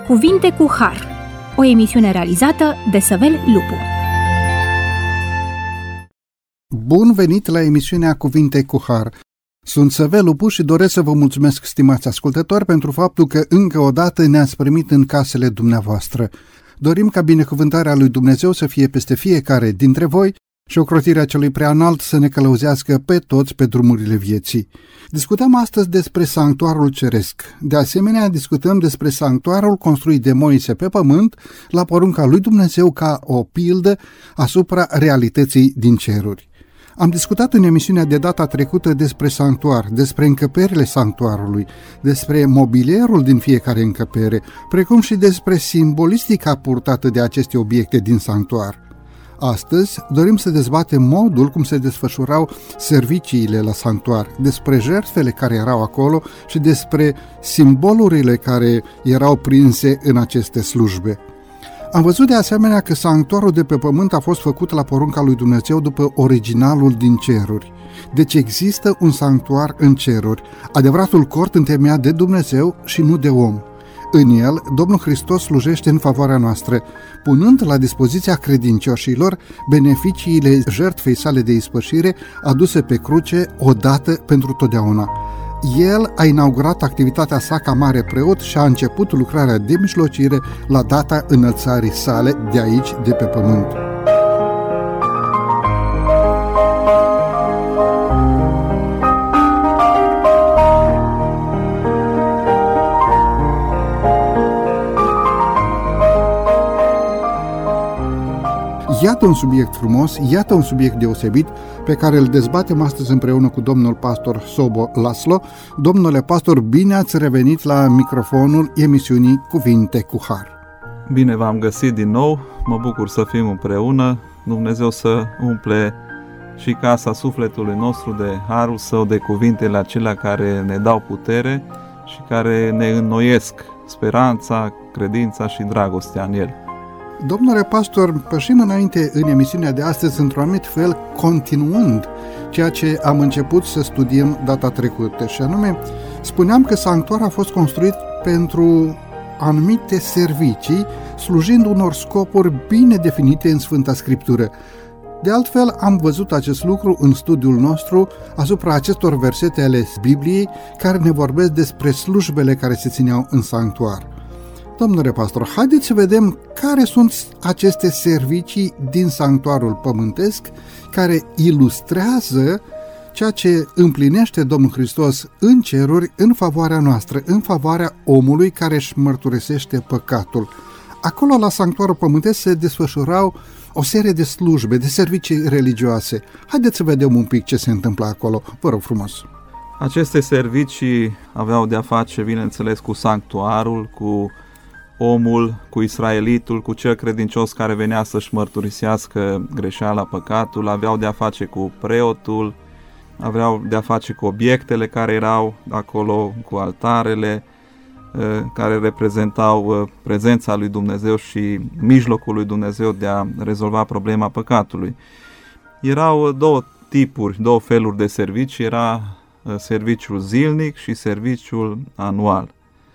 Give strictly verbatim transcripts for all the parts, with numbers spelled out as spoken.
Cuvinte cu Har, o emisiune realizată de Săvel Lupu. Bun venit la emisiunea Cuvinte cu Har. Sunt Săvel Lupu și doresc să vă mulțumesc, stimați ascultători, pentru faptul că încă o dată ne-ați primit în casele dumneavoastră. Dorim ca binecuvântarea lui Dumnezeu să fie peste fiecare dintre voi și ocrotirea celui preanalt să ne călăuzească pe toți pe drumurile vieții. Discutăm astăzi despre sanctuarul ceresc. De asemenea, discutăm despre sanctuarul construit de Moise pe pământ la porunca lui Dumnezeu ca o pildă asupra realității din ceruri. Am discutat în emisiunea de data trecută despre sanctuar, despre încăperile sanctuarului, despre mobilierul din fiecare încăpere, precum și despre simbolistica purtată de aceste obiecte din sanctuar. Astăzi dorim să dezbatem modul cum se desfășurau serviciile la sanctuar, despre jertfele care erau acolo și despre simbolurile care erau prinse în aceste slujbe. Am văzut de asemenea că sanctuarul de pe pământ a fost făcut la porunca lui Dumnezeu după originalul din ceruri. Deci există un sanctuar în ceruri, adevăratul cort întemeiat de Dumnezeu și nu de om. În el, Domnul Hristos slujește în favoarea noastră, punând la dispoziția credincioșilor beneficiile jertfei sale de ispășire aduse pe cruce odată pentru totdeauna. El a inaugurat activitatea sa ca mare preot și a început lucrarea de mijlocire la data înălțării sale de aici, de pe pământ. Iată un subiect frumos, iată un subiect deosebit pe care îl dezbatem astăzi împreună cu domnul pastor Sobo Laslo. Domnule pastor, bine ați revenit la microfonul emisiunii Cuvinte cu Har. Bine v-am găsit din nou, mă bucur să fim împreună, Dumnezeu să umple și casa sufletului nostru de harul său, de cuvintele acelea care ne dau putere și care ne înnoiesc speranța, credința și dragostea în el. Domnule pastor, pășim înainte în emisiunea de astăzi într-un anumit fel, continuând ceea ce am început să studiem data trecută, și anume, spuneam că sanctuarul a fost construit pentru anumite servicii, slujind unor scopuri bine definite în Sfânta Scriptură. De altfel, am văzut acest lucru în studiul nostru asupra acestor versete ale Bibliei care ne vorbesc despre slujbele care se țineau în sanctuar. Domnule pastor, haideți să vedem care sunt aceste servicii din sanctuarul pământesc care ilustrează ceea ce împlinește Domnul Hristos în ceruri în favoarea noastră, în favoarea omului care își mărturisește păcatul. Acolo, la sanctuarul pământesc, se desfășurau o serie de slujbe, de servicii religioase. Haideți să vedem un pic ce se întâmplă acolo. Vă rog frumos. Aceste servicii aveau de-a face, bineînțeles, cu sanctuarul, cu omul, cu israelitul, cu cel credincios care venea să-și mărturisească greșeala, păcatul, aveau de-a face cu preotul, aveau de-a face cu obiectele care erau acolo, cu altarele care reprezentau prezența lui Dumnezeu și mijlocul lui Dumnezeu de a rezolva problema păcatului. Erau două tipuri, două feluri de servicii, era serviciul zilnic și serviciul anual.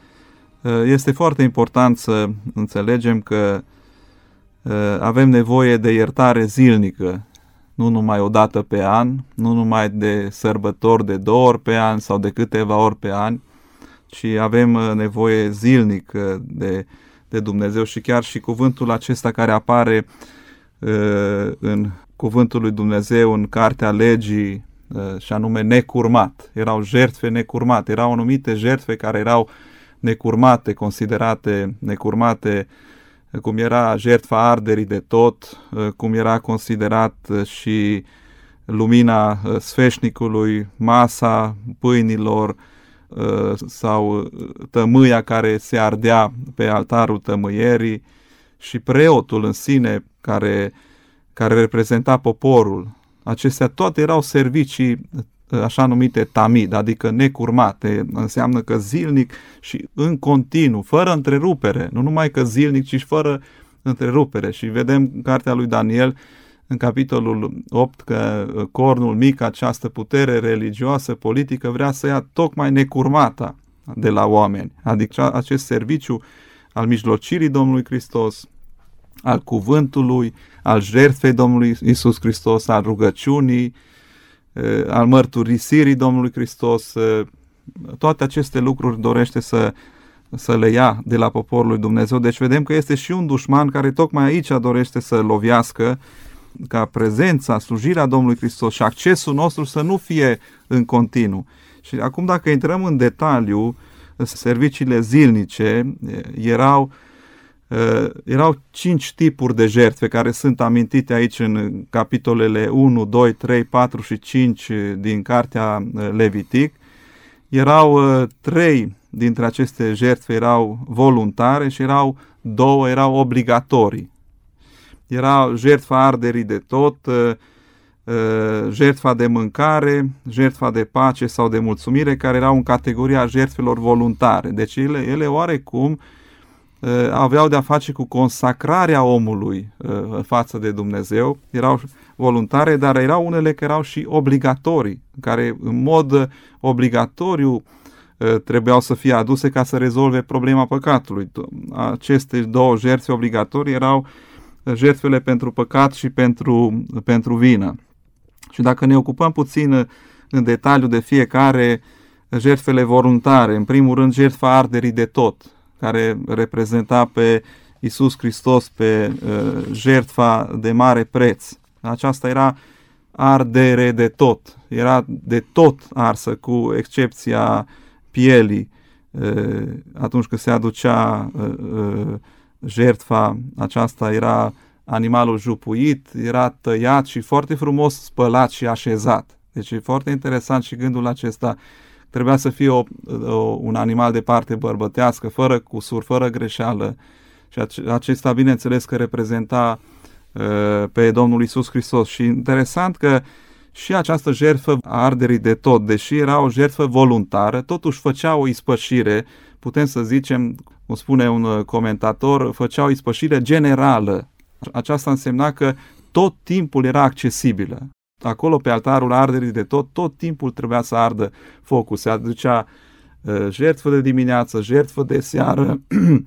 Este foarte important să înțelegem că avem nevoie de iertare zilnică, nu numai o dată pe an, nu numai de sărbători de două ori pe an sau de câteva ori pe an, ci avem nevoie zilnic de, de Dumnezeu și chiar și cuvântul acesta care apare în cuvântul lui Dumnezeu în Cartea Legii, și anume necurmat. Erau jertfe necurmate, erau anumite jertfe care erau necurmate, considerate necurmate, cum era jertfa arderii de tot, cum era considerat și lumina sfeșnicului, masa pâinilor sau tămâia care se ardea pe altarul tămâierii și preotul în sine care, care reprezenta poporul. Acestea toate erau servicii așa numite tamid, adică necurmate, înseamnă că zilnic și în continuu, fără întrerupere, nu numai că zilnic, ci și fără întrerupere. Și vedem în cartea lui Daniel, în capitolul opt, că cornul mic, această putere religioasă, politică, vrea să ia tocmai necurmata de la oameni. Adică acest serviciu al mijlocirii Domnului Hristos, al cuvântului, al jertfei Domnului Iisus Hristos, al rugăciunii, al mărturisirii Domnului Hristos. Toate aceste lucruri dorește să, să le ia de la poporul lui Dumnezeu. Deci vedem că este și un dușman care tocmai aici dorește să lovească, ca prezența, slujirea Domnului Hristos și accesul nostru să nu fie în continuu. Și acum, dacă intrăm în detaliu, serviciile zilnice erau, erau cinci tipuri de jertfe care sunt amintite aici în capitolele unu, doi, trei, patru și cinci din cartea Levitic. Erau trei dintre aceste jertfe erau voluntare și erau două erau obligatorii. Era jertfa arderii de tot, jertfa de mâncare, jertfa de pace sau de mulțumire, care erau în categoria jertfelor voluntare. Deci ele, ele oarecum aveau de-a face cu consacrarea omului față de Dumnezeu. Erau voluntare, dar erau unele care erau și obligatorii, care în mod obligatoriu trebuiau să fie aduse ca să rezolve problema păcatului. Aceste două jertfe obligatorii erau jertfele pentru păcat și pentru, pentru vină. Și dacă ne ocupăm puțin în detaliu de fiecare, jertfele voluntare, în primul rând jertfa arderii de tot, care reprezenta pe Iisus Hristos, pe uh, jertfa de mare preț. Aceasta era ardere de tot, era de tot arsă, cu excepția pielii. Uh, atunci când se aducea uh, uh, jertfa aceasta, era animalul jupuit, era tăiat și foarte frumos spălat și așezat. Deci e foarte interesant și gândul acesta. Trebuia să fie o, o, un animal de parte bărbătească, fără cusur, fără greșeală. Și acesta, bineînțeles, că reprezenta uh, pe Domnul Iisus Hristos. Și interesant că și această jertfă a arderii de tot, deși era o jertfă voluntară, totuși făcea o ispășire, putem să zicem, cum spune un comentator, făcea o ispășire generală. Aceasta însemna că tot timpul era accesibilă. Acolo, pe altarul arderii de tot, tot timpul trebuia să ardă focul. Se aducea uh, jertfă de dimineață, jertfă de seară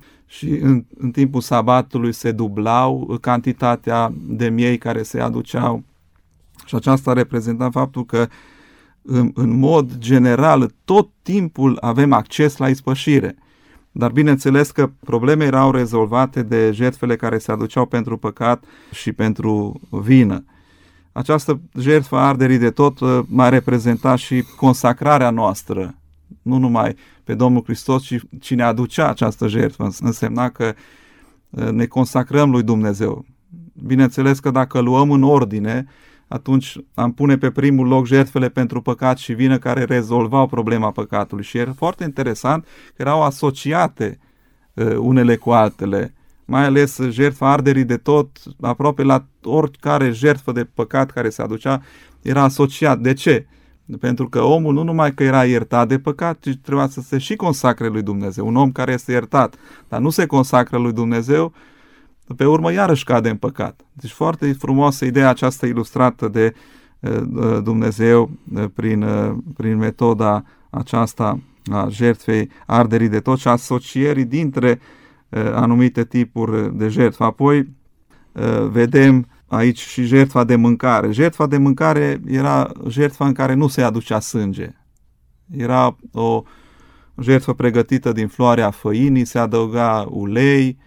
și în, în timpul sabatului se dublau cantitatea de miei care se aduceau. Și aceasta reprezenta faptul că în, în mod general tot timpul avem acces la ispășire. Dar bineînțeles că probleme erau rezolvate de jertfele care se aduceau pentru păcat și pentru vină. Această jertfă a arderii de tot mai reprezenta și consacrarea noastră, nu numai pe Domnul Hristos, ci cine aducea această jertfă. Însemna că ne consacrăm lui Dumnezeu. Bineînțeles că dacă luăm în ordine, atunci am pune pe primul loc jertfele pentru păcat și vină care rezolvau problema păcatului. Și era foarte interesant că erau asociate unele cu altele. Mai ales jertfa arderii de tot, aproape la oricare jertfă de păcat care se aducea, era asociat. De ce? Pentru că omul nu numai că era iertat de păcat, ci trebuia să se și consacre lui Dumnezeu. Un om care este iertat, dar nu se consacră lui Dumnezeu, pe urmă iarăși cade în păcat. Deci foarte frumoasă ideea aceasta ilustrată de uh, Dumnezeu uh, prin, uh, prin metoda aceasta a jertfei arderii de tot și asocierii dintre anumite tipuri de jertfă. Apoi vedem aici și jertfa de mâncare. Jertfa de mâncare era jertfa în care nu se aducea sânge. Era o jertfă pregătită din floarea făinii, se adăuga ulei,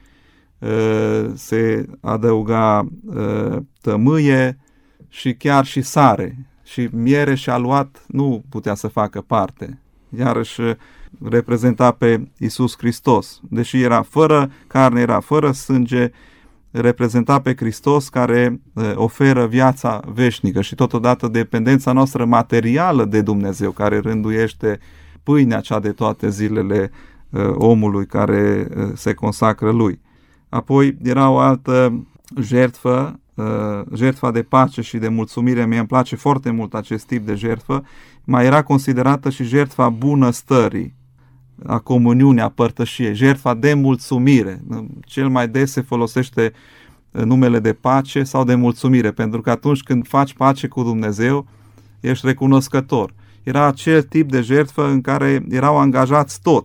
se adăuga tămâie și chiar și sare. Și miere și aluat nu putea să facă parte. Iarăși reprezenta pe Iisus Hristos. Deși era fără carne, era fără sânge, reprezenta pe Hristos care oferă viața veșnică și totodată dependența noastră materială de Dumnezeu, care rânduiește pâinea cea de toate zilele omului care se consacră lui. Apoi era o altă jertfă, jertfa de pace și de mulțumire. Mie îmi place foarte mult acest tip de jertfă. Mai era considerată și jertfa bunăstării, a comuniunii, a părtășiei, jertfa de mulțumire. Cel mai des se folosește numele de pace sau de mulțumire, pentru că atunci când faci pace cu Dumnezeu, ești recunoscător. Era acel tip de jertfă în care erau angajați toți,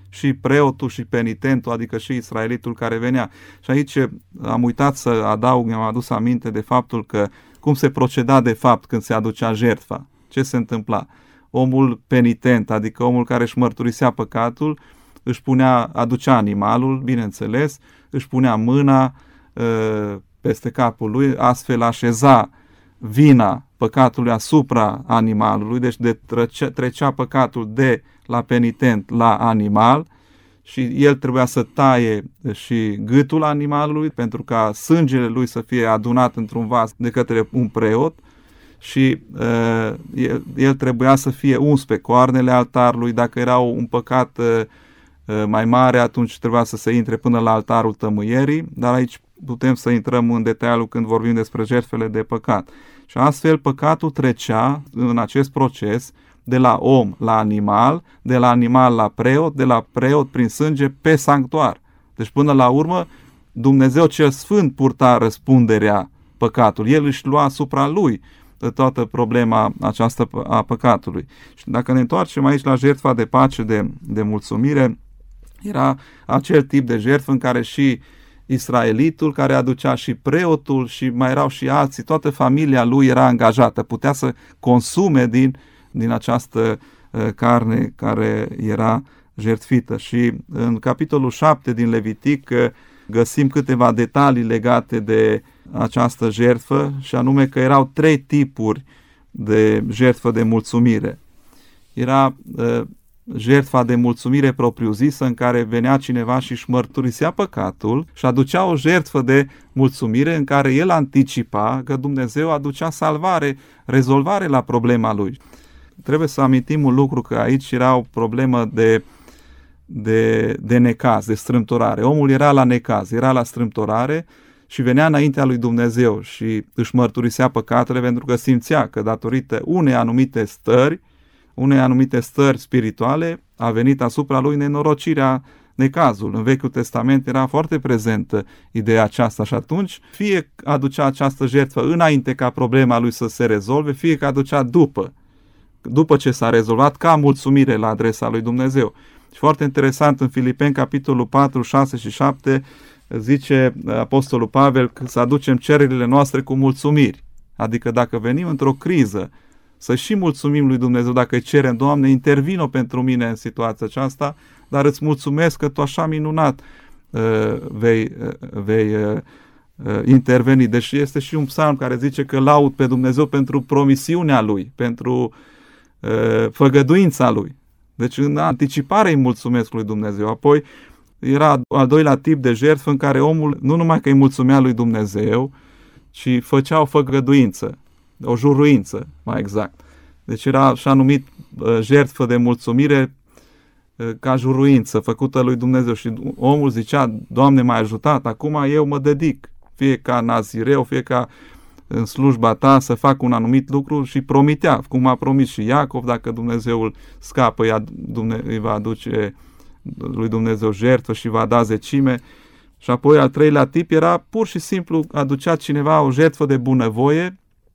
și preotul și penitentul, adică și israelitul care venea. Și aici am uitat să adaug, mi-am adus aminte de faptul că cum se proceda de fapt când se aducea jertfa. Ce se întâmpla? Omul penitent, adică omul care își mărturisea păcatul, își punea, aducea animalul, bineînțeles, își punea mâna uh, peste capul lui, astfel așeza vina păcatului asupra animalului, deci de trecea, trecea păcatul de la penitent la animal și el trebuia să taie și gâtul animalului pentru ca sângele lui să fie adunat într-un vas de către un preot și uh, el, el trebuia să fie uns pe coarnele altarului. Dacă era un păcat uh, mai mare, atunci trebuia să se intre până la altarul tămâierii, dar aici putem să intrăm în detaliu când vorbim despre jertfele de păcat. Și astfel păcatul trecea în acest proces de la om la animal, de la animal la preot, de la preot prin sânge pe sanctuar. Deci până la urmă Dumnezeu cel Sfânt purta răspunderea păcatului. El își lua asupra lui toată problema aceasta a păcatului. Și dacă ne întoarcem aici la jertfa de pace, de, de mulțumire, era acel tip de jertfă în care și israelitul, care aducea și preotul și mai erau și alții, toată familia lui era angajată, putea să consume din, din această uh, carne care era jertfită. Și în capitolul șapte din Levitic uh, găsim câteva detalii legate de această jertfă și anume că erau trei tipuri de jertfă de mulțumire. Era uh, jertfa de mulțumire propriu-zisă în care venea cineva și își mărturisea păcatul și aducea o jertfă de mulțumire în care el anticipa că Dumnezeu aducea salvare, rezolvare la problema lui. Trebuie să amintim un lucru, că aici era o problemă de, de, de necaz, de strâmtorare. Omul era la necaz, era la strâmtorare și venea înaintea lui Dumnezeu și își mărturisea păcatele pentru că simțea că datorită unei anumite stări, unei anumite stări spirituale, a venit asupra lui nenorocirea, necazul. În Vechiul Testament era foarte prezentă ideea aceasta și atunci fie aducea această jertfă înainte ca problema lui să se rezolve, fie că aducea după, după ce s-a rezolvat, ca mulțumire la adresa lui Dumnezeu. Și foarte interesant, în Filipeni, capitolul patru, șase și șapte, zice Apostolul Pavel că să aducem cererile noastre cu mulțumiri. Adică dacă venim într-o criză, să și mulțumim lui Dumnezeu, dacă îi cerem, Doamne, intervino pentru mine în situația aceasta, dar îți mulțumesc că Tu așa minunat uh, vei, uh, vei uh, interveni. Deci este și un psalm care zice că laud pe Dumnezeu pentru promisiunea Lui, pentru uh, făgăduința Lui. Deci în anticipare îi mulțumesc lui Dumnezeu. Apoi era al doilea tip de jertfă în care omul nu numai că îi mulțumea lui Dumnezeu, ci făcea o făgăduință, o juruință, mai exact. Deci era așa numit uh, jertfă de mulțumire uh, ca juruință făcută lui Dumnezeu și omul zicea, Doamne, m-ai ajutat, acum eu mă dedic, fie ca nazireu, fie ca în slujba Ta să fac un anumit lucru și promitea, cum a promis și Iacov, dacă Dumnezeu îl scapă, îi va aduce lui Dumnezeu jertfă și va da zecime. Și apoi al treilea tip era pur și simplu aducea cineva o jertfă de bunăvoie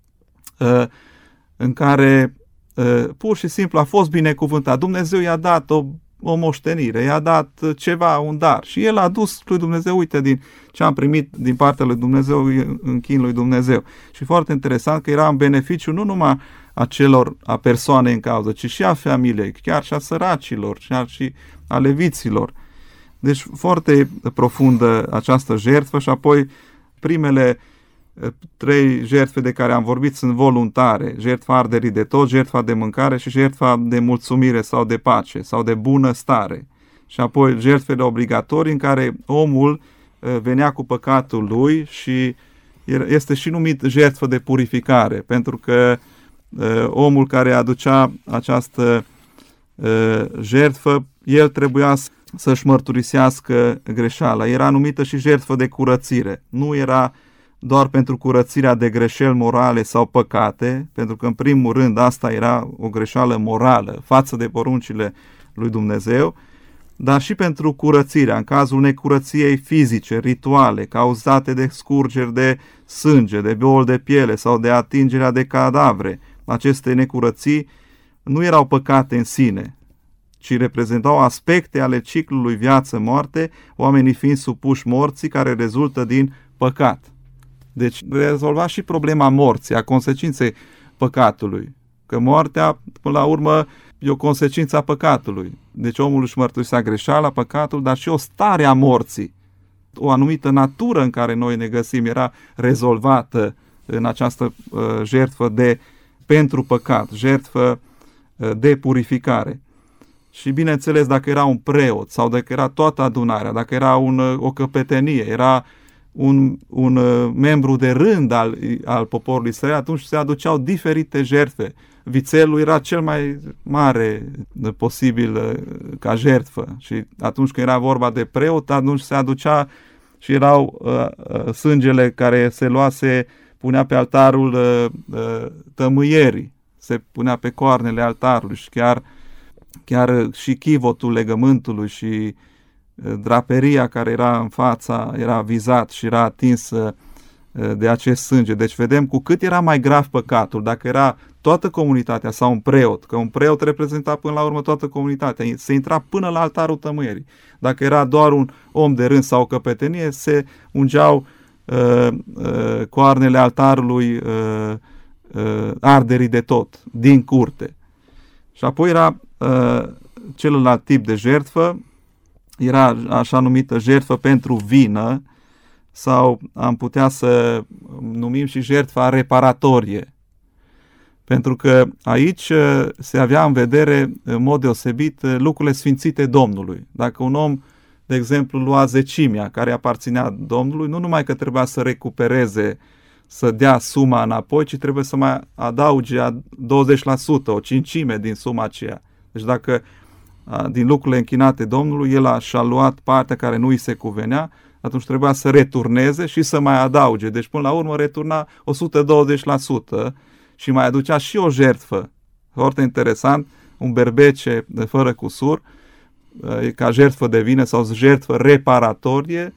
în care pur și simplu a fost binecuvântat. Dumnezeu i-a dat o, o moștenire, i-a dat ceva, un dar și el a dus lui Dumnezeu, uite, din ce am primit din partea lui Dumnezeu, închin lui Dumnezeu. Și foarte interesant că era în beneficiu nu numai a celor, a persoanei în cauză, ci și a familiei, chiar și a săracilor, chiar și a leviților. Deci foarte profundă această jertfă și apoi primele trei jertfe de care am vorbit sunt voluntare, jertfa arderii de tot, jertfa de mâncare și jertfa de mulțumire sau de pace sau de bună stare. Și apoi jertfele obligatorii în care omul venea cu păcatul lui și este și numit jertfă de purificare, pentru că omul care aducea această jertfă, el trebuia să-și mărturisească greșeala. Era numită și jertfă de curățire. Nu era doar pentru curățirea de greșeli morale sau păcate, pentru că în primul rând asta era o greșeală morală față de poruncile lui Dumnezeu, dar și pentru curățirea, în cazul necurăției fizice, rituale, cauzate de scurgeri de sânge, de boli de piele sau de atingerea de cadavre. Aceste necurății nu erau păcate în sine, ci reprezentau aspecte ale ciclului viață-moarte, oamenii fiind supuși morții care rezultă din păcat. Deci rezolva și problema morții, a consecinței păcatului, că moartea, până la urmă, e o consecință a păcatului. Deci omul își mărturisea greșeala, păcatul, dar și o stare a morții. O anumită natură în care noi ne găsim era rezolvată în această uh, jertfă de pentru păcat, jertfă uh, de purificare. Și bineînțeles, dacă era un preot sau dacă era toată adunarea, dacă era un, o căpetenie, era un, un uh, membru de rând al, al poporului Israel, atunci se aduceau diferite jertfe. Vițelul era cel mai mare posibil uh, ca jertfă și atunci când era vorba de preot, atunci se aducea și erau uh, uh, sângele care se luase, punea pe altarul uh, uh, tămâierii, se punea pe coarnele altarului și chiar, chiar și chivotul legământului și uh, draperia care era în fața era vizat și era atins uh, de acest sânge. Deci vedem cu cât era mai grav păcatul, dacă era toată comunitatea sau un preot, că un preot reprezenta până la urmă toată comunitatea, se intra până la altarul tămâierii. Dacă era doar un om de rând sau o căpetenie, se ungeau uh, uh, coarnele altarului uh, uh, arderii de tot, din curte. Și apoi era uh, celălalt tip de jertfă, era așa numită jertfă pentru vină, sau am putea să numim și jertfa reparatorie. Pentru că aici se avea în vedere în mod deosebit lucrurile sfințite Domnului. Dacă un om, de exemplu, lua zecimea care aparținea Domnului, nu numai că trebuia să recupereze, să dea suma înapoi, ci trebuie să mai adauge douăzeci la sută, o cincime din suma aceea. Deci dacă din lucrurile închinate Domnului, el a, și-a luat partea care nu îi se cuvenea, atunci trebuia să returneze și să mai adauge. Deci până la urmă returna o sută douăzeci la sută și mai aducea și o jertfă. Foarte interesant, un berbece de fără cusur, ca jertfă de vină sau jertfă reparatorie,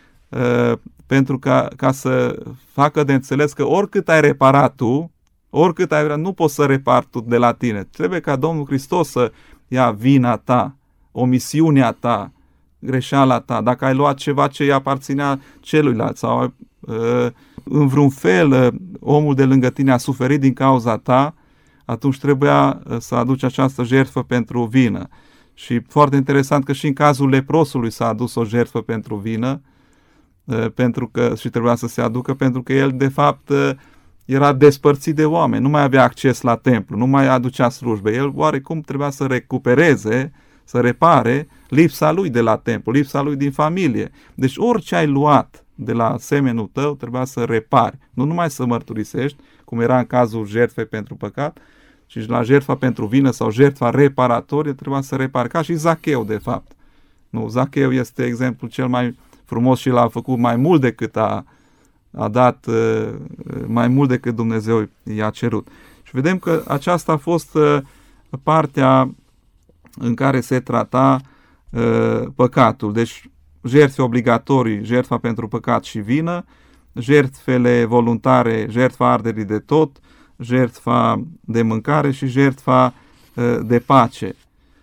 pentru ca, ca să facă de înțeles că oricât ai reparat tu, oricât ai vrea, nu poți să repari tu de la tine. Trebuie ca Domnul Hristos să ia vina ta, omisiunea ta, greșeala ta, dacă ai luat ceva ce îi aparținea celuilalt sau uh, în vreun fel uh, omul de lângă tine a suferit din cauza ta, atunci trebuia uh, să aduci această jertfă pentru vină. Și foarte interesant că și în cazul leprosului s-a adus o jertfă pentru vină, uh, pentru că și trebuia să se aducă, pentru că el de fapt uh, era despărțit de oameni, nu mai avea acces la templu, nu mai aducea slujbe. El oarecum trebuia să recupereze, să repare lipsa lui de la templu, lipsa lui din familie. Deci orice ai luat de la semenul tău trebuia să repari, nu numai să mărturisești, cum era în cazul jertfei pentru păcat, ci la jertfa pentru vină sau jertfa reparatorie trebuia să repari, ca și Zacheu de fapt. Nu, Zacheu este exemplul cel mai frumos și l-a făcut mai mult decât a, a dat, mai mult decât Dumnezeu i-a cerut. Și vedem că aceasta a fost partea în care se trata uh, păcatul. Deci jertfe obligatorii, jertfa pentru păcat și vină, jertfele voluntare, jertfa arderii de tot, jertfa de mâncare și jertfa uh, de pace.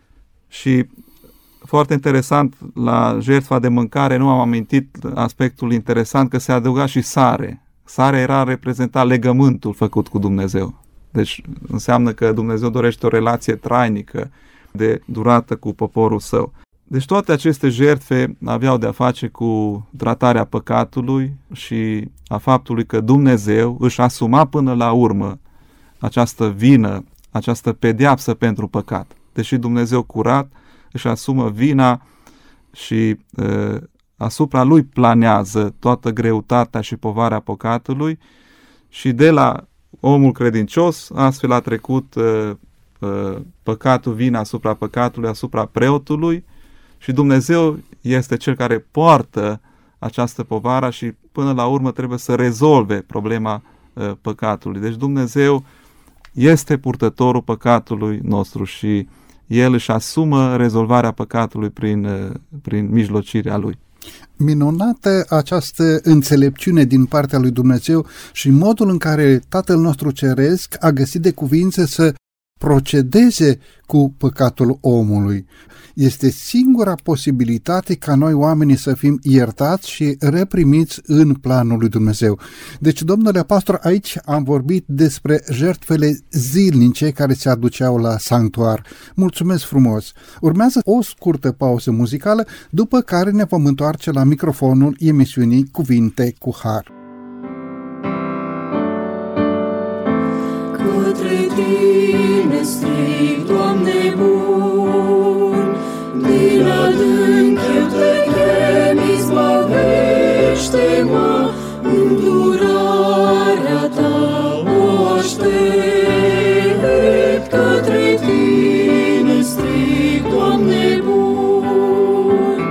Și foarte interesant, la jertfa de mâncare nu am amintit aspectul interesant că se adăuga și sare. Sarea era reprezenta legământul făcut cu Dumnezeu. Deci înseamnă că Dumnezeu dorește o relație trainică de durată cu poporul său. Deci toate aceste jertfe aveau de-a face cu tratarea păcatului și a faptului că Dumnezeu își asuma până la urmă această vină, această pedeapsă pentru păcat. Deși Dumnezeu curat își asumă vina și uh, asupra lui planează toată greutatea și povara păcatului și de la omul credincios astfel a trecut uh, păcatul, vina asupra păcatului, asupra preotului și Dumnezeu este Cel care poartă această povară și până la urmă trebuie să rezolve problema uh, păcatului. Deci Dumnezeu este purtătorul păcatului nostru și El își asumă rezolvarea păcatului prin, uh, prin mijlocirea Lui. Minunată această înțelepciune din partea lui Dumnezeu și modul în care Tatăl nostru Ceresc a găsit de cuvință să procedeze cu păcatul omului. Este singura posibilitate ca noi oamenii să fim iertați și reprimiți în planul lui Dumnezeu. Deci, domnule pastor, aici am vorbit despre jertfele zilnice care se aduceau la sanctuar. Mulțumesc frumos! Urmează o scurtă pauză muzicală, după care ne vom întoarce la microfonul emisiunii Cuvinte cu Har. Către Tine strig, Doamne bun, din adânc eu Te chem, izbăvește-mă, îndurarea Ta o aștept. Către Tine strig, Doamne bun,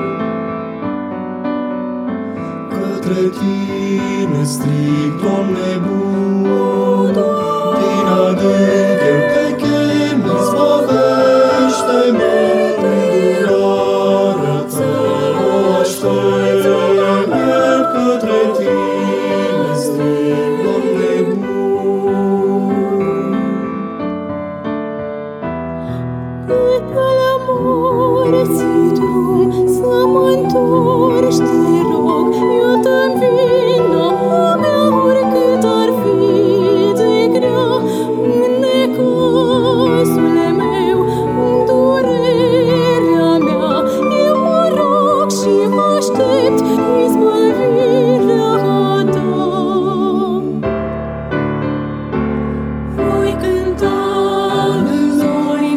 către Tine strig, Doamne bun, din adânc eu Te chem, izbăvește-mă, îndurarea Ta o aștept. Către Tine strig, Doamne bun. Până la morții drum să mă întorci, Te rog, iată-mi vina mea, oricât ar fi de grea, în necazul meu, în durerea mea, eu mă rog și mă aștept izbăvirea Ta. Voi cânta în zori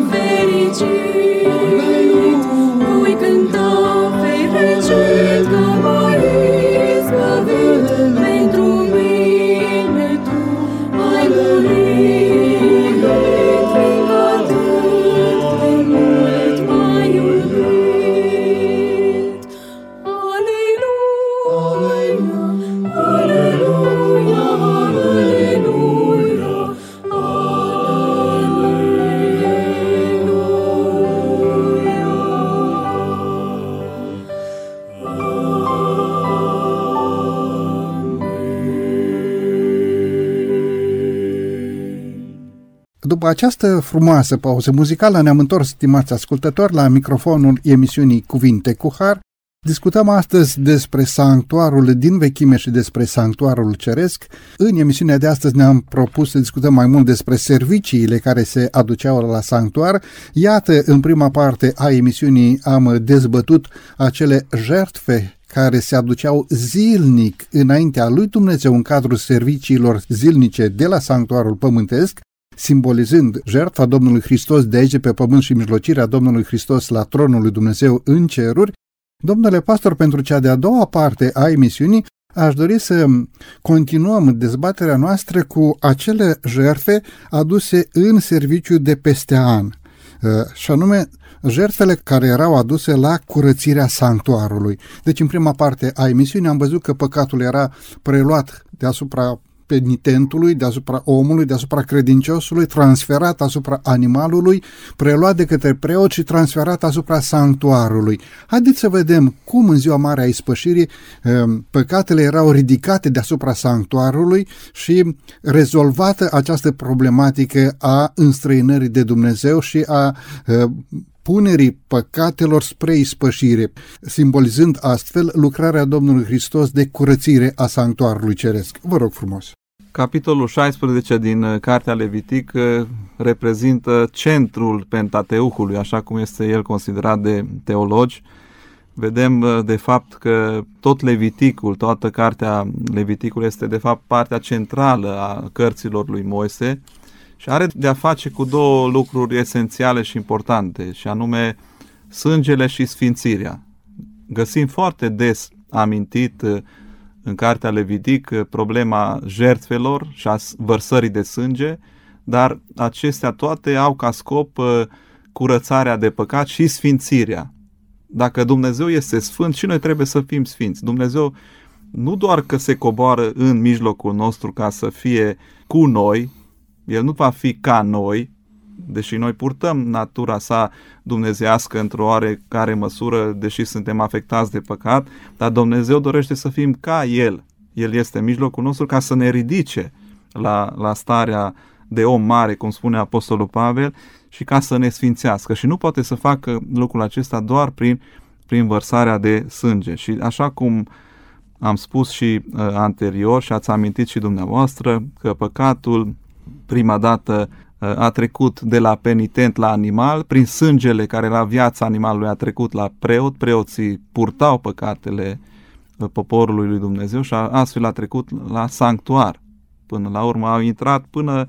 fericit, voi cânta fericit că m-ai izbăvit, pentru mine Tu ai murit, fiindcă atât de mult m-ai iubit. Aleluia, aleluia, aleluia, După această frumoasă pauză muzicală ne-am întors, stimați ascultători, la microfonul emisiunii Cuvinte cu Har. Discutăm astăzi despre sanctuarul din vechime și despre sanctuarul ceresc. În emisiunea de astăzi ne-am propus să discutăm mai mult despre serviciile care se aduceau la sanctuar. Iată, în prima parte a emisiunii am dezbătut acele jertfe care se aduceau zilnic înaintea lui Dumnezeu în cadrul serviciilor zilnice de la sanctuarul pământesc, simbolizând jertfa Domnului Hristos de aici pe pământ și mijlocirea Domnului Hristos la tronul lui Dumnezeu în ceruri. Domnule pastor, pentru cea de-a doua parte a emisiunii, aș dori să continuăm dezbaterea noastră cu acele jertfe aduse în serviciu de peste an, și anume jertfele care erau aduse la curățirea sanctuarului. Deci, în prima parte a emisiunii am văzut că păcatul era preluat deasupra penitentului, deasupra omului, deasupra credinciosului, transferat asupra animalului, preluat de către preot și transferat asupra sanctuarului. Haideți să vedem cum în ziua mare a ispășirii păcatele erau ridicate deasupra sanctuarului și rezolvată această problematică a înstrăinării de Dumnezeu și a punerii păcatelor spre ispășire, simbolizând astfel lucrarea Domnului Hristos de curățire a sanctuarului ceresc. Vă rog frumos! Capitolul șaisprezece din Cartea Levitic reprezintă centrul Pentateuhului, așa cum este el considerat de teologi. Vedem de fapt că tot Leviticul, toată Cartea Leviticului este de fapt partea centrală a cărților lui Moise și are de-a face cu două lucruri esențiale și importante, și anume sângele și sfințirea. Găsim foarte des amintit în Cartea Levitic problema jertfelor și a vărsării de sânge, dar acestea toate au ca scop curățarea de păcat și sfințirea. Dacă Dumnezeu este sfânt, și noi trebuie să fim sfinți. Dumnezeu nu doar că se coboară în mijlocul nostru ca să fie cu noi, El nu va fi ca noi, deși noi purtăm natura sa dumnezeiască într-o oarecare măsură, deși suntem afectați de păcat, dar Dumnezeu dorește să fim ca El. El este în mijlocul nostru ca să ne ridice la, la starea de om mare, cum spune Apostolul Pavel, și ca să ne sfințească. Și nu poate să facă lucrul acesta doar prin, prin vărsarea de sânge. Și așa cum am spus și uh, anterior și ați amintit și dumneavoastră că păcatul prima dată uh, a trecut de la penitent la animal, prin sângele care era viața animalului a trecut la preot, preoții purtau păcatele uh, poporului lui Dumnezeu și a, astfel a trecut la sanctuar. Până la urmă au intrat până,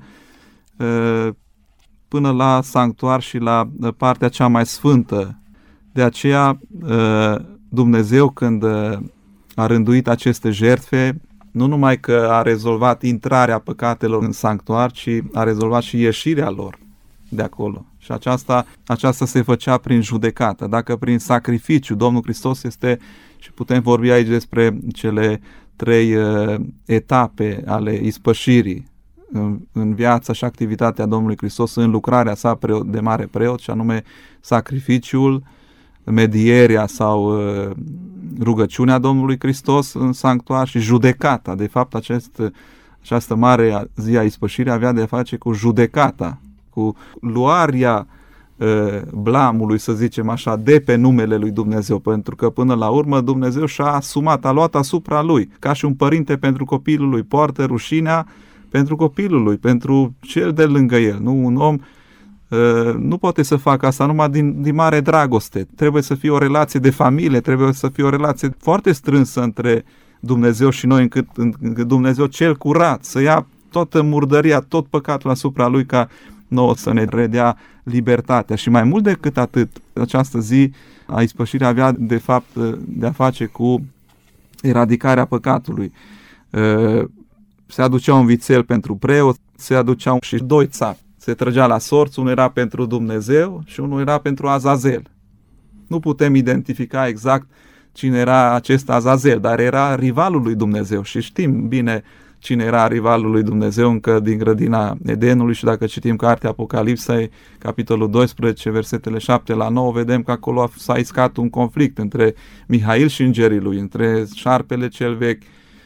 uh, până la sanctuar și la uh, partea cea mai sfântă. De aceea uh, Dumnezeu când uh, a rânduit aceste jertfe, nu numai că a rezolvat intrarea păcatelor în sanctuar, ci a rezolvat și ieșirea lor de acolo. Și aceasta, aceasta se făcea prin judecată. Dacă prin sacrificiu Domnul Hristos este, și putem vorbi aici despre cele trei uh, etape ale ispășirii în, în viața și activitatea Domnului Hristos, în lucrarea sa preot, de mare preot, și anume sacrificiul, medierea sau uh, rugăciunea Domnului Hristos în sanctuar și judecata. De fapt, acest, această mare zi a ispășirii avea de a face cu judecata, cu luarea uh, blamului, să zicem așa, de pe numele lui Dumnezeu, pentru că până la urmă Dumnezeu și-a asumat, a luat asupra lui, ca și un părinte pentru copilul lui, poartă rușinea pentru copilul lui, pentru cel de lângă el. Nu, un om Uh, nu poate să facă asta numai din, din mare dragoste. Trebuie să fie o relație de familie, trebuie să fie o relație foarte strânsă între Dumnezeu și noi, încât, încât Dumnezeu cel curat să ia toată murdăria, tot păcatul asupra lui, ca nouă să ne redea libertatea. Și mai mult decât atât, această zi a ispășirii avea de fapt de a face cu eradicarea păcatului. Uh, se aducea un vițel pentru preot, se aduceau și doi țapi. Se trăgea la sorți, unul era pentru Dumnezeu și unul era pentru Azazel. Nu putem identifica exact cine era acest Azazel, dar era rivalul lui Dumnezeu și știm bine cine era rivalul lui Dumnezeu încă din grădina Edenului, și dacă citim cartea Apocalipsei, capitolul doisprezece, versetele șapte la nouă, vedem că acolo s-a iscat un conflict între Mihail și îngerii lui, între șarpele cel vechi,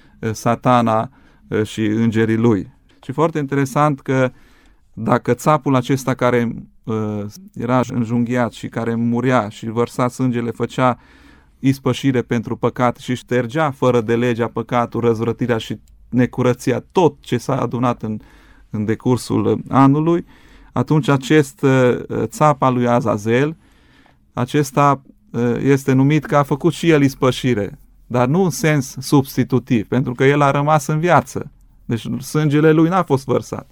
Satana și îngerii lui. Și foarte interesant că dacă țapul acesta care uh, era înjunghiat și care murea și vărsa sângele făcea ispășire pentru păcat și ștergea fără de legea păcatul, răzvrătirea și necurăția, tot ce s-a adunat în, în decursul anului, atunci acest uh, țap al lui Azazel, acesta uh, este numit că a făcut și el ispășire, dar nu în sens substitutiv, pentru că el a rămas în viață. Deci sângele lui n-a fost vărsat.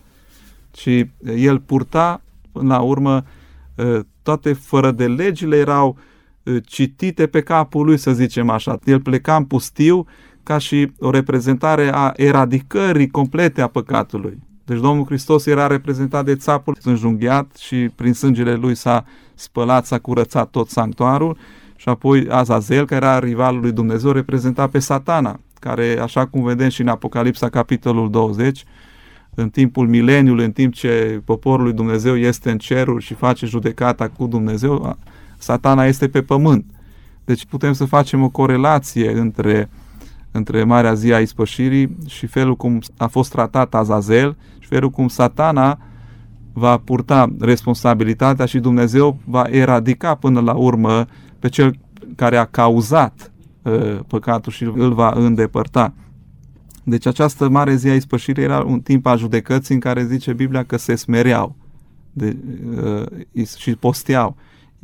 Și el purta, până la urmă, toate fără de legile erau citite pe capul lui, să zicem așa. El pleca în pustiu ca și o reprezentare a eradicării complete a păcatului. Deci Domnul Hristos era reprezentat de țapul înjunghiat și prin sângele lui s-a spălat, s-a curățat tot sanctuarul, și apoi Azazel, care era rivalul lui Dumnezeu, reprezenta pe Satana, care, așa cum vedem și în Apocalipsa, capitolul douăzeci, în timpul mileniului, în timp ce poporul lui Dumnezeu este în ceruri și face judecata cu Dumnezeu, Satana este pe pământ. Deci putem să facem o corelație între, între Marea Zi a Ispășirii și felul cum a fost tratat Azazel și felul cum Satana va purta responsabilitatea și Dumnezeu va eradica până la urmă pe cel care a cauzat uh, păcatul și îl va îndepărta. Deci această mare zi a ispășirii era un timp al judecății în care zice Biblia că se smereau de, uh, și posteau.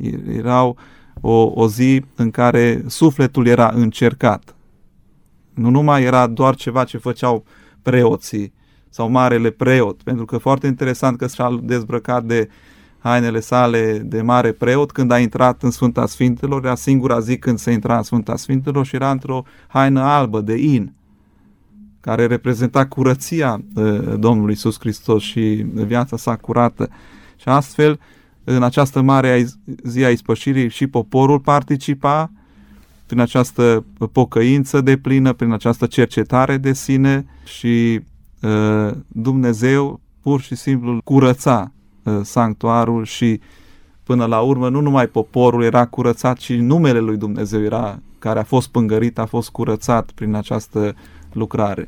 Erau o, o zi în care sufletul era încercat. Nu numai era doar ceva ce făceau preoții sau marele preot, pentru că foarte interesant că s-a dezbrăcat de hainele sale de mare preot când a intrat în Sfânta Sfintelor, era singura zi când se intra în Sfânta Sfintelor și era într-o haină albă de in, care reprezenta curăția Domnului Iisus Hristos și viața sa curată. Și astfel, în această mare zi a ispășirii și poporul participa prin această pocăință deplină, prin această cercetare de sine și uh, Dumnezeu pur și simplu curăța uh, sanctuarul și până la urmă nu numai poporul era curățat, ci numele lui Dumnezeu era, care a fost pângărit, a fost curățat prin această lucrare.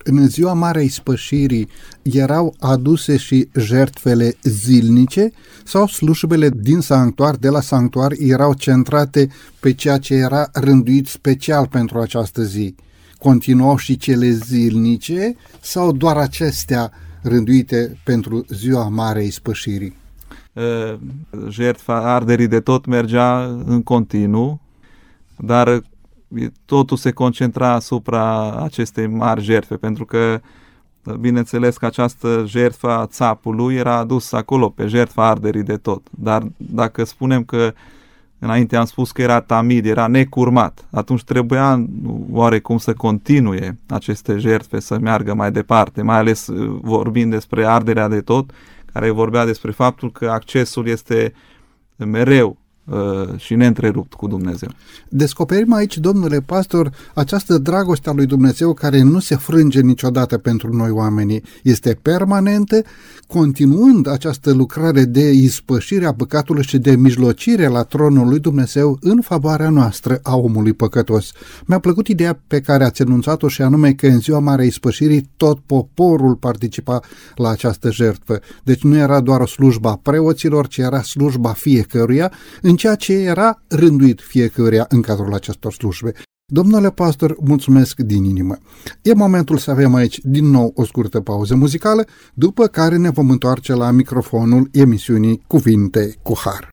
În ziua Marei Ispășirii erau aduse și jertfele zilnice sau slujbele din sanctuar, de la sanctuar, erau centrate pe ceea ce era rânduit special pentru această zi? Continuau și cele zilnice sau doar acestea rânduite pentru ziua Marei Ispășirii? Jertfa arderii de tot mergea în continuu, dar totul se concentra asupra acestei mari jertfe, pentru că, bineînțeles că această jertfă a țapului era adusă acolo, pe jertfa arderii de tot. Dar dacă spunem că, înainte am spus că era tamid, era necurmat, atunci trebuia oarecum să continue aceste jertfe, să meargă mai departe, mai ales vorbind despre arderea de tot, care vorbea despre faptul că accesul este mereu și neîntrerupt cu Dumnezeu. Descoperim aici, domnule pastor, această dragoste a lui Dumnezeu care nu se frânge niciodată pentru noi oamenii. Este permanentă, continuând această lucrare de ispășire a păcatului și de mijlocire la tronul lui Dumnezeu în favoarea noastră a omului păcătos. Mi-a plăcut ideea pe care ați enunțat-o și anume că în ziua Marei Ispășirii tot poporul participa la această jertfă. Deci nu era doar o slujba a preoților, ci era slujba fiecăruia, în ceea ce era rânduit fiecăruia în cadrul acestor slujbe. Domnule pastor, mulțumesc din inimă. E momentul să avem aici din nou o scurtă pauză muzicală, după care ne vom întoarce la microfonul emisiunii Cuvinte cu Har.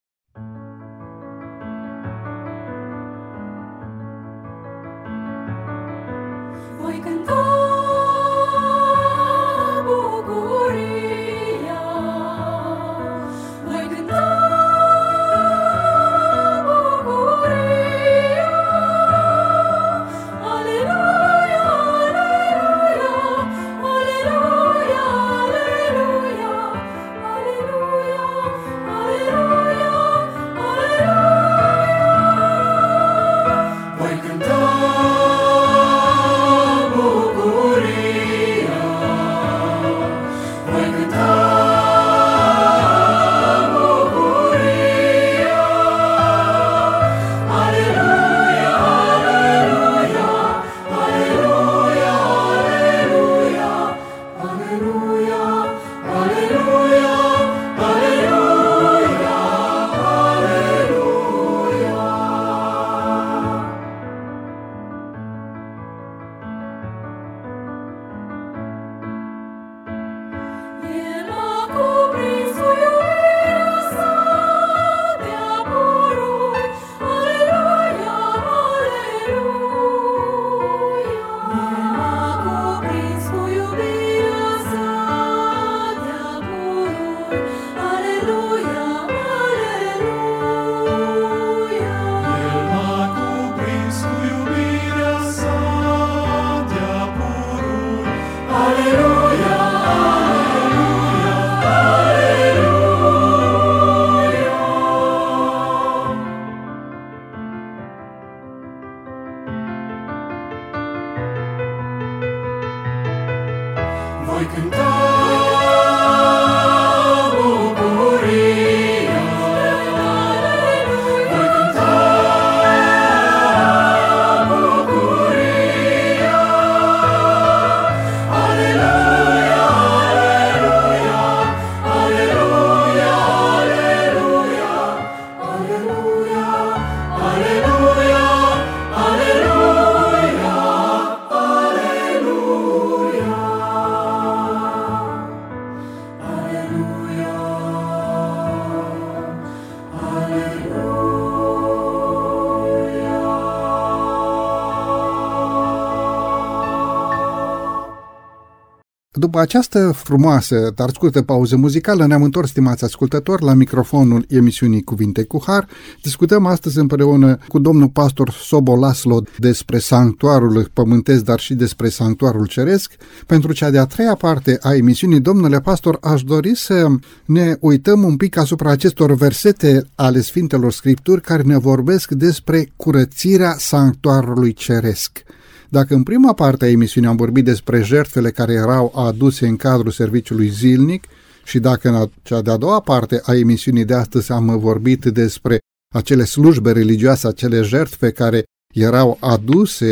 Voi cânta bucuria, voi cânta bucuria, aleluia, aleluia, aleluia, aleluia, aleluia, aleluia, aleluia. Voi cânta bucuria, voi cânta bucuria, aleluia, aleluia, aleluia, aleluia, aleluia, aleluia, aleluia, El m-a cuprins cu iubirea sa de-a pururi, aleluia, aleluia. El m-a cuprins cu iubirea sa de-a pururi, aleluia, aleluia. El m-a cuprins cu iubirea sa de-a pururi, aleluia, aleluia, aleluia. Voi cânta bucuria, voi cânta bucuria, aleluia, aleluia, aleluia, aleluia, aleluia, aleluia, După această frumoasă, dar scurtă pauză muzicală, ne-am întors, stimați ascultători, la microfonul emisiunii Cuvinte cu Har. Discutăm astăzi împreună cu domnul pastor Sobo Laslo despre sanctuarul pământesc, dar și despre sanctuarul ceresc. Pentru cea de-a treia parte a emisiunii, domnule pastor, aș dori să ne uităm un pic asupra acestor versete ale Sfintelor Scripturi care ne vorbesc despre curățirea sanctuarului ceresc. Dacă în prima parte a emisiunii am vorbit despre jertfele care erau aduse în cadrul serviciului zilnic și dacă în cea de-a doua parte a emisiunii de astăzi am vorbit despre acele slujbe religioase, acele jertfe care erau aduse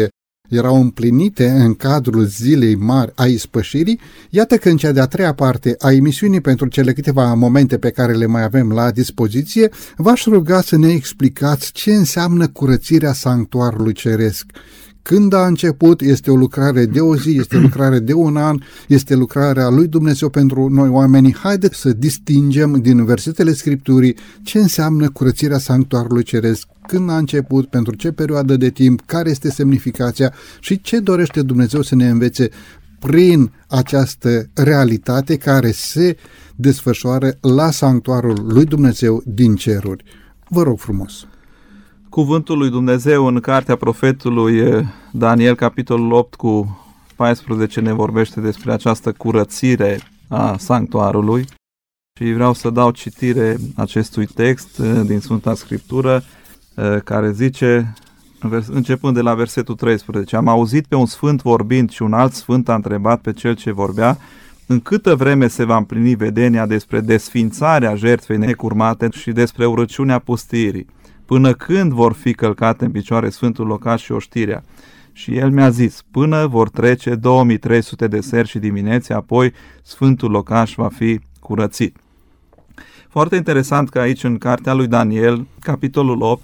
erau împlinite în cadrul zilei mari a ispășirii, iată că în cea de-a treia parte a emisiunii, pentru cele câteva momente pe care le mai avem la dispoziție, v-aș ruga să ne explicați ce înseamnă curățirea sanctuarului ceresc. Când a început, este o lucrare de o zi, este o lucrare de un an, este lucrarea lui Dumnezeu pentru noi oamenii. Haideți să distingem din versetele Scripturii ce înseamnă curățirea sanctuarului ceresc, când a început, pentru ce perioadă de timp, care este semnificația și ce dorește Dumnezeu să ne învețe prin această realitate care se desfășoară la sanctuarul lui Dumnezeu din ceruri. Vă rog frumos! Cuvântul lui Dumnezeu în cartea profetului Daniel, capitolul opt cu paisprezece, ne vorbește despre această curățire a sanctuarului și vreau să dau citire acestui text din Sfânta Scriptură care zice, începând de la versetul treisprezece: Am auzit pe un sfânt vorbind și un alt sfânt a întrebat pe cel ce vorbea: în câtă vreme se va împlini vedenia despre desfințarea jertfei necurmate și despre urăciunea pustirii? Până când vor fi călcate în picioare Sfântul Locaș și oștirea? Și el mi-a zis: până vor trece două mii trei sute de seri și dimineți, apoi Sfântul Locaș va fi curățit. Foarte interesant că aici în cartea lui Daniel, capitolul opt,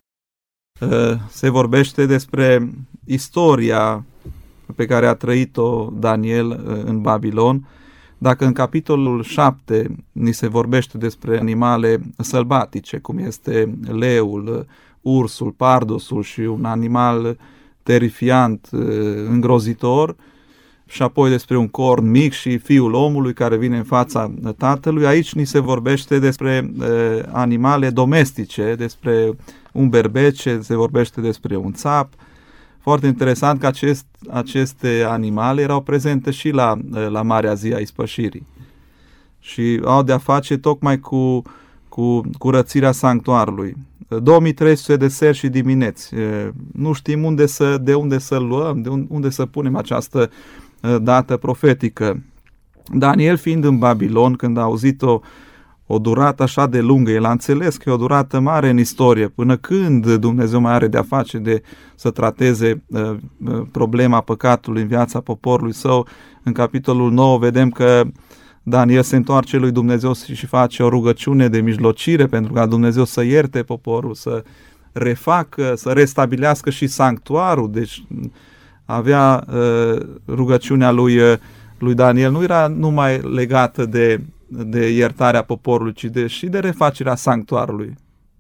se vorbește despre istoria pe care a trăit-o Daniel în Babilon. Dacă în capitolul șapte ni se vorbește despre animale sălbatice, cum este leul, ursul, pardosul și un animal terifiant, îngrozitor, și apoi despre un corn mic și fiul omului care vine în fața tatălui, aici ni se vorbește despre animale domestice, despre un berbece, se vorbește despre un țap. Foarte interesant că acest, aceste animale erau prezente și la, la Marea Zi a Ispășirii și au de-a face tocmai cu, cu curățirea sanctuarului. două mii trei sute de seri și dimineți. Nu știm unde să, de unde să luăm, de unde să punem această dată profetică. Daniel, fiind în Babilon, când a auzit-o o durată așa de lungă, el a înțeles că e o durată mare în istorie, până când Dumnezeu mai are de-a face de să trateze uh, problema păcatului în viața poporului său. În capitolul nouă vedem că Daniel se întoarce lui Dumnezeu și face o rugăciune de mijlocire pentru ca Dumnezeu să ierte poporul, să refacă, să restabilească și sanctuarul. Deci avea uh, rugăciunea lui, uh, lui Daniel, nu era numai legată de de iertarea poporului, ci de, și de refacerea sanctuarului.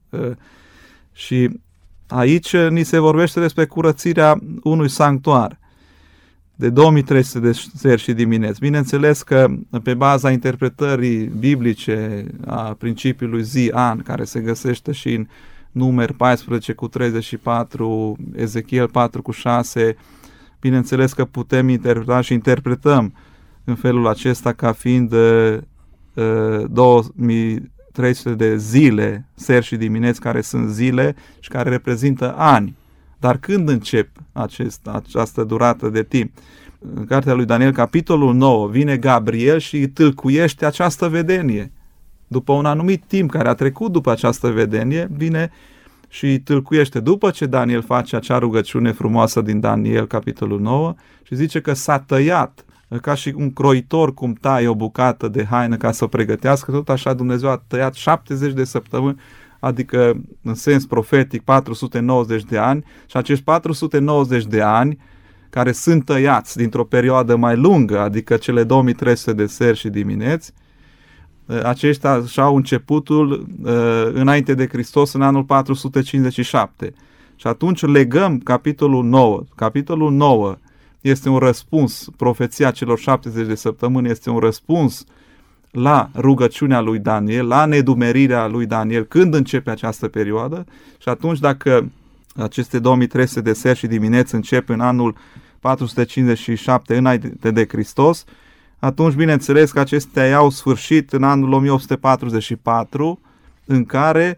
Și aici ni se vorbește despre curățirea unui sanctuar de două mii trei sute de seri și dimineți. Bineînțeles că pe baza interpretării biblice a principiului zi-an, care se găsește și în Numeri paisprezece cu treizeci și patru, Ezechiel patru cu șase, bineînțeles că putem interpreta și interpretăm în felul acesta ca fiind două mii trei sute de zile, seri și dimineți, care sunt zile și care reprezintă ani. Dar când încep acest, această durată de timp? În cartea lui Daniel, capitolul nouă, vine Gabriel și tâlcuiește această vedenie. După un anumit timp care a trecut după această vedenie, vine și tâlcuiește. După ce Daniel face acea rugăciune frumoasă din Daniel, capitolul nouă, și zice că s-a tăiat, ca și un croitor cum taie o bucată de haină ca să o pregătească, tot așa Dumnezeu a tăiat șaptezeci de săptămâni, adică în sens profetic patru sute nouăzeci de ani, și acești patru sute nouăzeci de ani care sunt tăiați dintr-o perioadă mai lungă, adică cele două mii trei sute de seri și dimineți, aceștia și-au începutul înainte de Hristos în anul patru sute cincizeci și șapte. Și atunci legăm capitolul nouă. Capitolul nouă este un răspuns, profeția celor șaptezeci de săptămâni este un răspuns la rugăciunea lui Daniel, la nedumerirea lui Daniel, când începe această perioadă. Și atunci, dacă aceste două mii trei sute de seri și dimineți încep în anul patru sute cincizeci și șapte înainte de Hristos, atunci bineînțeles că acestea au sfârșit în anul o mie opt sute patruzeci și patru, în care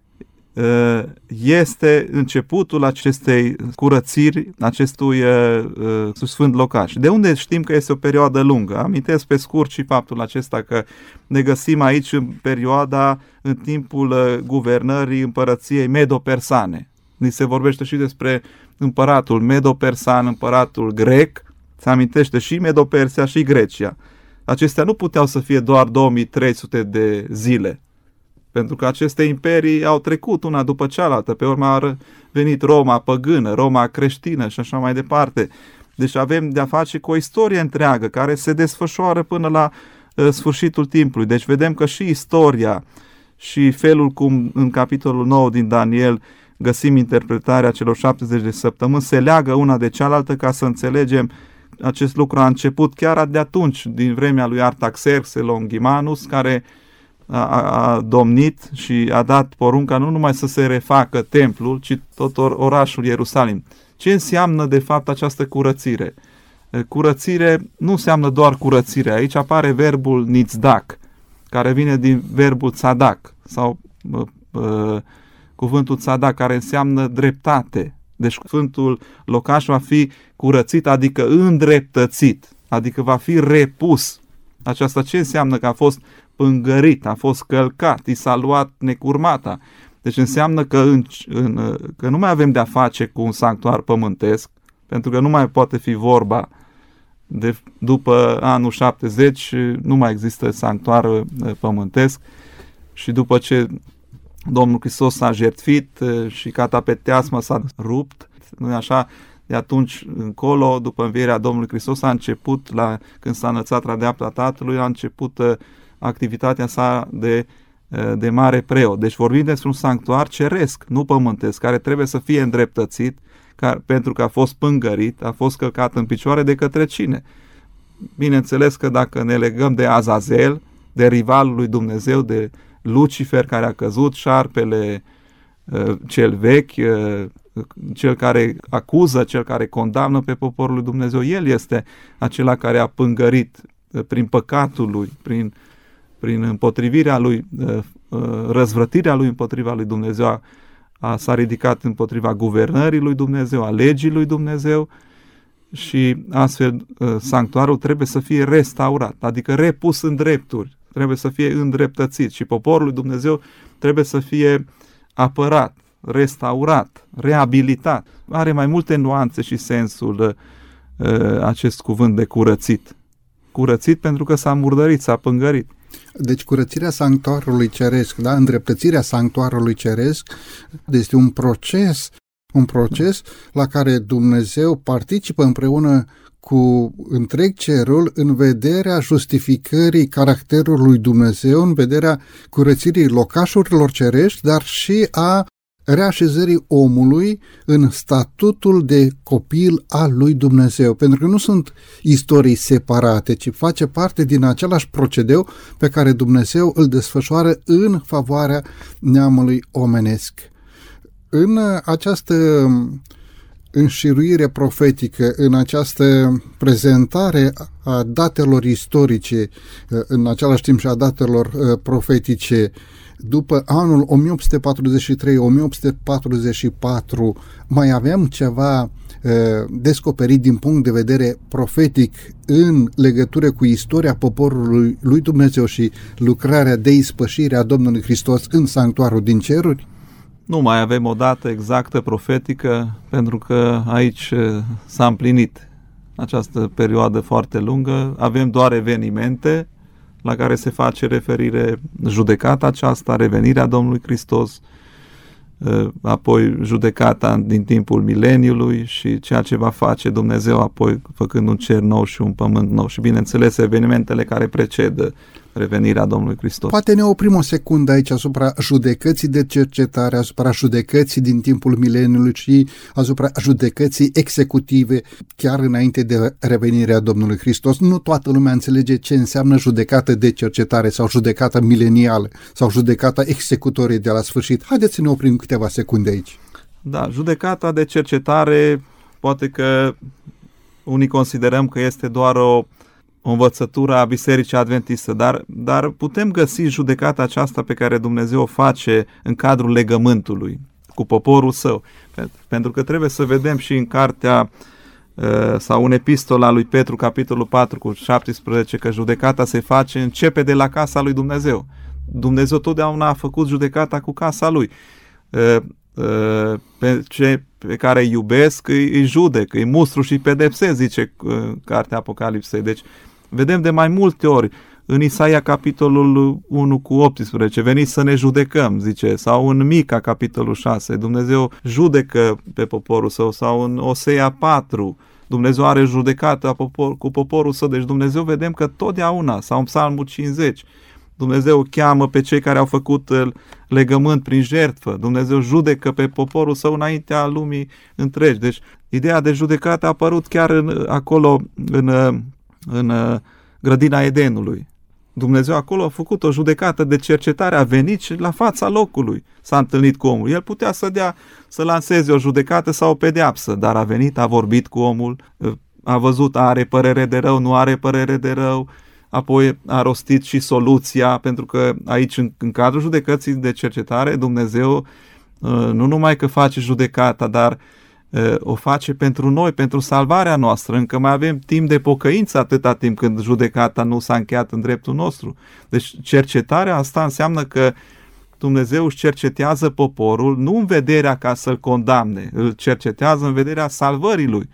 este începutul acestei curățiri, acestui uh, Sfânt Locaș. De unde știm că este o perioadă lungă? Amintesc pe scurt și faptul acesta că ne găsim aici în perioada, în timpul uh, guvernării împărăției Medo-Persane. Ni se vorbește și despre împăratul medo-persan, împăratul grec, se amintește și Medo-Persia și Grecia. Acestea nu puteau să fie doar două mii trei sute de zile, pentru că aceste imperii au trecut una după cealaltă, pe urmă a venit Roma păgână, Roma creștină și așa mai departe. Deci avem de-a face cu o istorie întreagă care se desfășoară până la uh, sfârșitul timpului. Deci vedem că și istoria și felul cum în capitolul nouă din Daniel găsim interpretarea celor șaptezeci de săptămâni se leagă una de cealaltă ca să înțelegem. Acest lucru a început chiar de atunci, din vremea lui Artaxerxe Longimanus, care a, a domnit și a dat porunca nu numai să se refacă templul, ci tot orașul Ierusalim. Ce înseamnă de fapt această curățire? Curățire nu înseamnă doar curățire. Aici apare verbul nitzdak, care vine din verbul tzadac, sau uh, uh, cuvântul tzadac, care înseamnă dreptate. Deci Sfântul Locaș va fi curățit, adică îndreptățit, adică va fi repus. Aceasta ce înseamnă? Că a fost pângărit, a fost călcat, i s-a luat necurmata. Deci înseamnă că, în, în, că nu mai avem de-a face cu un sanctuar pământesc, pentru că nu mai poate fi vorba de, după anul șaptezeci, nu mai există sanctuar pământesc și după ce Domnul Hristos s-a jertfit și catapeteasma s-a rupt, nu așa, de atunci încolo, după învierea Domnului Hristos, a început, la, când s-a înălțat la dreapta Tatălui, a început uh, activitatea sa de, uh, de mare preot. Deci vorbim despre un sanctuar ceresc, nu pământesc, care trebuie să fie îndreptățit, care, pentru că a fost pângărit, a fost călcat în picioare de către cine? Bineînțeles că dacă ne legăm de Azazel, de rivalul lui Dumnezeu, de Lucifer care a căzut, șarpele uh, cel vechi, uh, cel care acuză, cel care condamnă pe poporul lui Dumnezeu, el este acela care a pângărit uh, prin păcatul lui, prin, prin împotrivirea lui, uh, uh, răzvrătirea lui împotriva lui Dumnezeu, a, a, s-a ridicat împotriva guvernării lui Dumnezeu, a legii lui Dumnezeu și astfel uh, sanctuarul trebuie să fie restaurat, adică repus în drepturi. Trebuie să fie îndreptățit și poporul lui Dumnezeu trebuie să fie apărat, restaurat, reabilitat. Are mai multe nuanțe și sensul uh, acest cuvânt de curățit. Curățit pentru că s-a murdărit, s-a pângărit. Deci curățirea sanctuarului ceresc, da? Îndreptățirea sanctuarului ceresc este un proces, un proces la care Dumnezeu participă împreună cu întreg cerul în vederea justificării caracterului lui Dumnezeu, în vederea curățirii locașurilor cerești, dar și a reașezării omului în statutul de copil al lui Dumnezeu. Pentru că nu sunt istorii separate, ci face parte din același procedeu pe care Dumnezeu îl desfășoară în favoarea neamului omenesc. În această înșiruire profetică, în această prezentare a datelor istorice, în același timp și a datelor profetice, după anul o mie opt sute patruzeci și trei - o mie opt sute patruzeci și patru, mai avem ceva descoperit din punct de vedere profetic în legătură cu istoria poporului lui Dumnezeu și lucrarea de ispășire a Domnului Hristos în sanctuarul din ceruri? Nu mai avem o dată exactă profetică, pentru că aici s-a împlinit această perioadă foarte lungă. Avem doar evenimente la care se face referire, judecata aceasta, revenirea Domnului Hristos, apoi judecata din timpul mileniului și ceea ce va face Dumnezeu apoi făcând un cer nou și un pământ nou și bineînțeles evenimentele care precedă revenirea Domnului Hristos. Poate ne oprim o secundă aici asupra judecății de cercetare, asupra judecății din timpul mileniului și asupra judecății executive chiar înainte de revenirea Domnului Hristos. Nu toată lumea înțelege ce înseamnă judecată de cercetare sau judecată milenială sau judecata executorie de la sfârșit. Haideți să ne oprim câteva secunde aici. Da, judecata de cercetare poate că unii considerăm că este doar o o învățătură a Bisericii Adventiste, dar, dar putem găsi judecata aceasta pe care Dumnezeu o face în cadrul legământului cu poporul său. Pentru că trebuie să vedem și în cartea sau în epistola lui Petru, capitolul patru cu șaptesprezece, că judecata se face, începe de la casa lui Dumnezeu. Dumnezeu totdeauna a făcut judecata cu casa lui. pe cei pe care îi iubesc îi, îi judec, îi mustru și îi pedepsesc, zice cartea Apocalipsei. Deci vedem de mai multe ori în Isaia capitolul unu cu optsprezece, veniți să ne judecăm, zice, sau în Mica capitolul șase, Dumnezeu judecă pe poporul său, sau în Osea patru, Dumnezeu are judecată popor, cu poporul său. Deci Dumnezeu vedem că totdeauna, sau în Psalmul cincizeci, Dumnezeu cheamă pe cei care au făcut legământ prin jertfă. Dumnezeu judecă pe poporul său înaintea lumii întregi. Deci ideea de judecată a apărut chiar în, acolo în, în grădina Edenului. Dumnezeu acolo a făcut o judecată de cercetare, a venit și la fața locului s-a întâlnit cu omul. El putea să dea, să lanseze o judecată sau o pedeapsă, dar a venit, a vorbit cu omul, a văzut, are părere de rău, nu are părere de rău, apoi a rostit și soluția, pentru că aici, în, în cadrul judecății de cercetare, Dumnezeu nu numai că face judecata, dar o face pentru noi, pentru salvarea noastră. Încă mai avem timp de pocăință atâta timp când judecata nu s-a încheiat în dreptul nostru. Deci cercetarea asta înseamnă că Dumnezeu își cercetează poporul nu în vederea ca să-l condamne, îl cercetează în vederea salvării lui.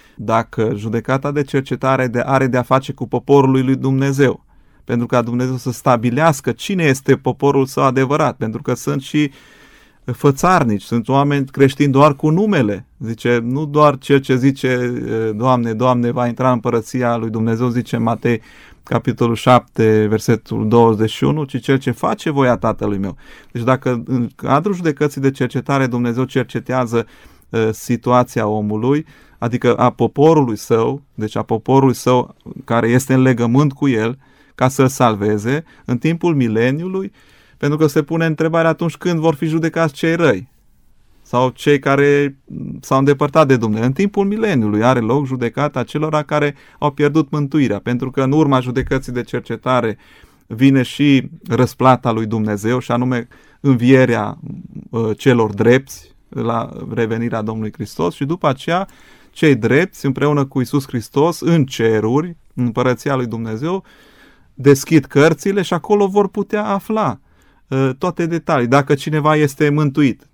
Dacă judecata de cercetare are de a face cu poporul lui Dumnezeu, pentru ca Dumnezeu să stabilească cine este poporul său adevărat, pentru că sunt și fățarnici, sunt oameni creștini doar cu numele. Zice, nu doar cel ce zice Doamne, Doamne, va intra în împărăția lui Dumnezeu, zice Matei capitolul șapte, versetul douăzeci și unu, ci cel ce face voia Tatălui meu. Deci dacă în cadrul judecății de cercetare Dumnezeu cercetează uh, situația omului, adică a poporului său, deci a poporului său care este în legământ cu el, ca să-l salveze, în timpul mileniului, pentru că se pune întrebarea atunci când vor fi judecați cei răi sau cei care s-au îndepărtat de Dumnezeu. În timpul mileniului are loc judecata celor care au pierdut mântuirea, pentru că în urma judecății de cercetare vine și răsplata lui Dumnezeu, și anume învierea uh, celor drepți la revenirea Domnului Hristos, și după aceea cei drepți împreună cu Iisus Hristos în ceruri, în împărăția lui Dumnezeu, deschid cărțile și acolo vor putea afla toate detalii. Dacă cineva este mântuit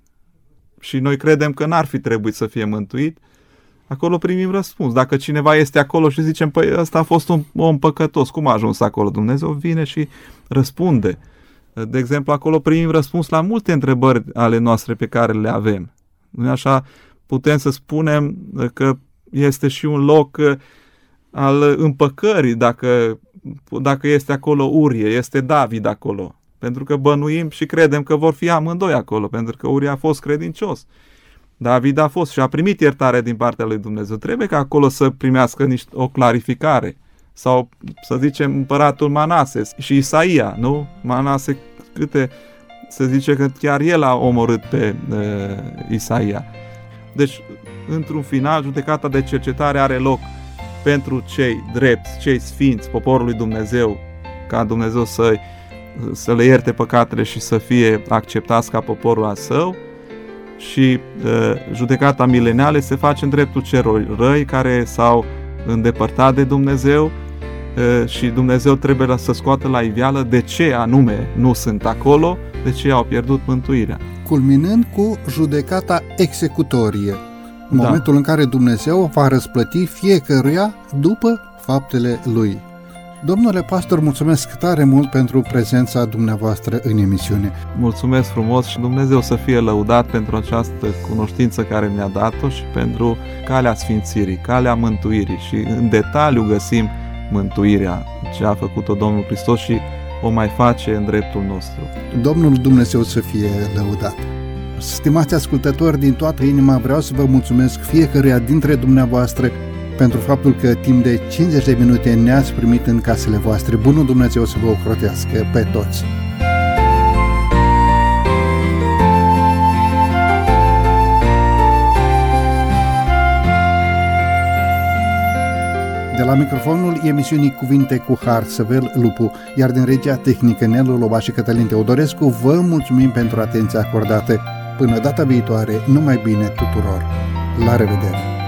și noi credem că n-ar fi trebuit să fie mântuit, acolo primim răspuns. Dacă cineva este acolo și zicem, păi ăsta a fost un om păcătos, cum a ajuns acolo? Dumnezeu vine și răspunde. De exemplu, acolo primim răspuns la multe întrebări ale noastre pe care le avem. Nu așa? Putem să spunem că este și un loc al împăcării, dacă, dacă este acolo Urie, este David acolo. Pentru că bănuim și credem că vor fi amândoi acolo, pentru că Urie a fost credincios. David a fost și a primit iertare din partea lui Dumnezeu. Trebuie ca acolo să primească niște, o clarificare. Sau, să zicem, împăratul Manase și Isaia, nu? Manase, câte, se zice că chiar el a omorât pe uh, Isaia. Deci, într-un final, judecata de cercetare are loc pentru cei drepți, cei sfinți, poporul lui Dumnezeu, ca Dumnezeu să să le ierte păcatele și să fie acceptați ca poporul al său, și uh, judecata milenială se face în dreptul celor răi care s-au îndepărtat de Dumnezeu uh, și Dumnezeu trebuie să scoată la iveală de ce anume nu sunt acolo, de ce au pierdut mântuirea. Culminând cu judecata executorie, în da. momentul în care Dumnezeu va răsplăti fiecăruia după faptele lui. Domnule pastor, mulțumesc tare mult pentru prezența dumneavoastră în emisiune. Mulțumesc frumos și Dumnezeu să fie lăudat pentru această cunoștință care ne-a dat-o și pentru calea sfințirii, calea mântuirii, și în detaliu găsim mântuirea ce a făcut-o Domnul Hristos și o mai face în dreptul nostru. Domnul Dumnezeu să fie lăudat. Stimați ascultători, din toată inima vreau să vă mulțumesc fiecăruia dintre dumneavoastră pentru faptul că timp de cincizeci de minute ne-ați primit în casele voastre. Bunul Dumnezeu să vă ocrotească pe toți! De la microfonul emisiunii Cuvinte cu Har, Săvel Lupu, iar din regia tehnică Nelu Loba și Cătălin Teodorescu, vă mulțumim pentru atenția acordată. Până data viitoare, numai bine tuturor! La revedere!